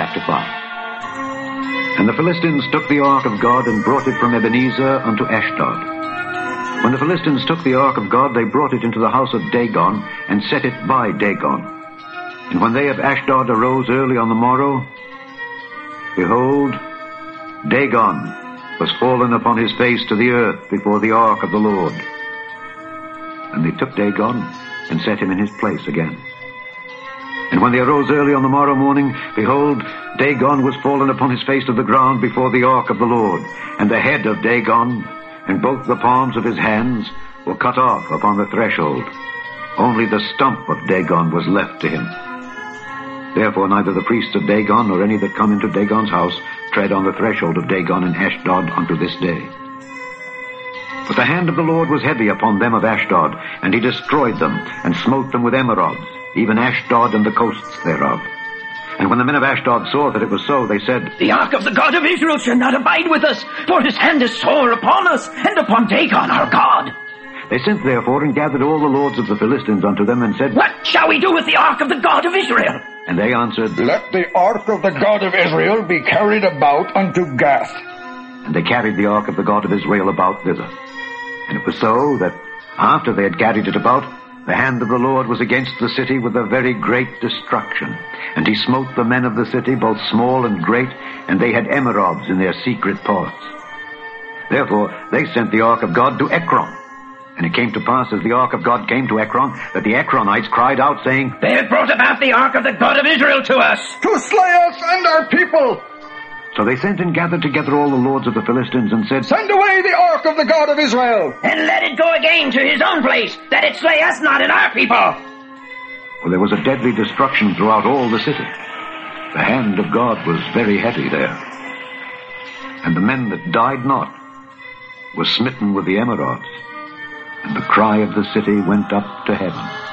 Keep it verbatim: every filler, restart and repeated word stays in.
back to farm. And the Philistines took the ark of God and brought it from Ebenezer unto Ashdod. When the Philistines took the ark of God, they brought it into the house of Dagon and set it by Dagon. And when they of Ashdod arose early on the morrow, behold, Dagon was fallen upon his face to the earth before the ark of the Lord. And they took Dagon and set him in his place again. And when they arose early on the morrow morning, behold, Dagon was fallen upon his face to the ground before the ark of the Lord. And the head of Dagon and both the palms of his hands were cut off upon the threshold. Only the stump of Dagon was left to him. Therefore neither the priests of Dagon nor any that come into Dagon's house tread on the threshold of Dagon in Ashdod unto this day. But the hand of the Lord was heavy upon them of Ashdod, and he destroyed them, and smote them with emerods, even Ashdod and the coasts thereof. And when the men of Ashdod saw that it was so, they said, The ark of the God of Israel shall not abide with us, for his hand is sore upon us, and upon Dagon our God. They sent therefore and gathered all the lords of the Philistines unto them, and said, What shall we do with the ark of the God of Israel? And they answered, Let the ark of the God of Israel be carried about unto Gath. And they carried the ark of the God of Israel about thither. And it was so that after they had carried it about, the hand of the Lord was against the city with a very great destruction. And he smote the men of the city, both small and great, and they had emerods in their secret parts. Therefore they sent the ark of God to Ekron. And it came to pass, as the ark of God came to Ekron, that the Ekronites cried out, saying, They have brought about the ark of the God of Israel to us, to slay us and our people. So they sent and gathered together all the lords of the Philistines, and said, Send away the ark of the God of Israel, and let it go again to his own place, that it slay us not and our people. For there was a deadly destruction throughout all the city. The hand of God was very heavy there. And the men that died not were smitten with the emerods, and the cry of the city went up to heaven.